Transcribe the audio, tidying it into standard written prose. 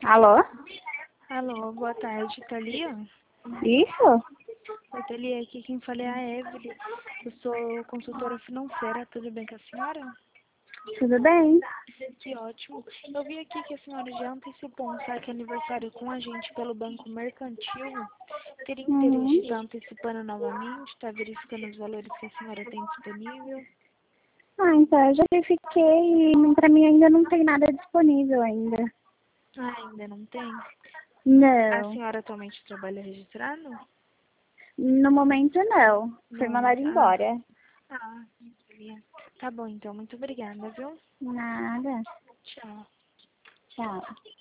Alô? Alô, boa tarde, Thalia? Isso? Oi, Thalia, aqui quem fala é a Evelyn. Eu sou consultora financeira, tudo bem com a senhora? Tudo bem? Que ótimo. Eu vi aqui que a senhora já antecipou um saque aniversário com a gente pelo Banco Mercantil. Teria interesse de Uhum. estar antecipando novamente, estar verificando os valores que a senhora tem disponível? Então eu já verifiquei e pra mim ainda não tem nada disponível ainda. Ah, ainda não tem? A Não. senhora atualmente trabalha registrado? No momento não. Fui Não, mandada ah, embora. Thalia. Tá bom então, muito obrigada, viu? Nada. Tchau. Tchau.